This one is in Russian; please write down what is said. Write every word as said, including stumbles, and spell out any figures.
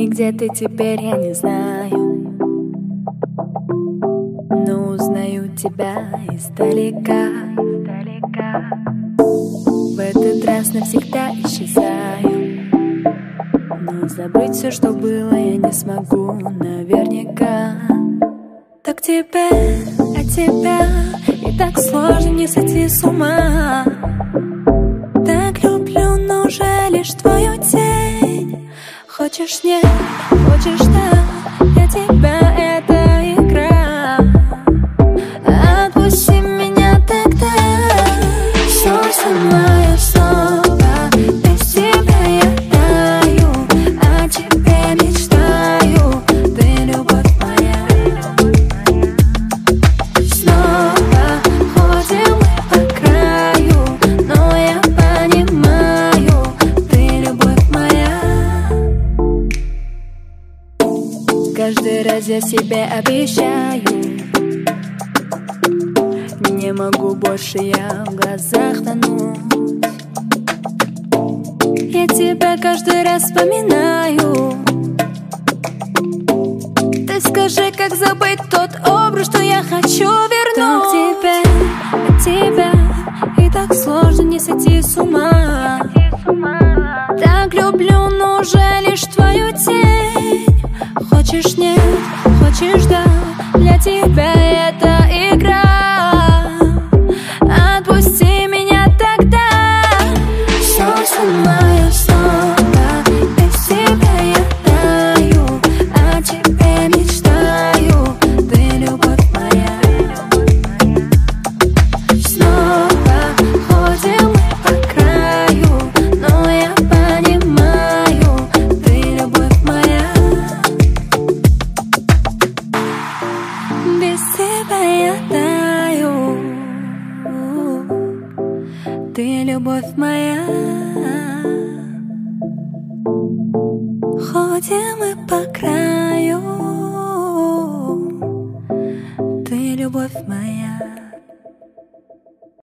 где ты теперь, я не знаю, но узнаю тебя издалека. В этот раз навсегда исчезаю, но забыть все, что было, я не смогу наверняка. Так теперь от тебя и так сложно не сойти с ума. Так люблю, но уже лишь твою тень. Хочешь нет, хочешь да, для тебя это игра. Отпусти меня тогда, солнце мое снова, без тебя я таю, о тебе мечтаю, ты любовь моя. Снова ходим мы по краю, но я понимаю, ты любовь моя. Каждый раз я себе обещаю, не могу больше я в глазах тонуть. Я тебя каждый раз вспоминаю. Ты скажи, как забыть тот образ, что я хочу вернуть. Так теперь от тебя и так сложно не сойти с ума. Так люблю, но уже лишь твою тень. Хочешь нет, хочешь да, для тебя это игра. Отпусти меня тогда, солнце мое снова, без тебя я таю, о тебе мечтаю, ты любовь моя. Снова ходим мы по краю, но я понимаю, ты любовь моя. Без тебя я таю, ты любовь моя. Ходим мы по краю, ты любовь моя.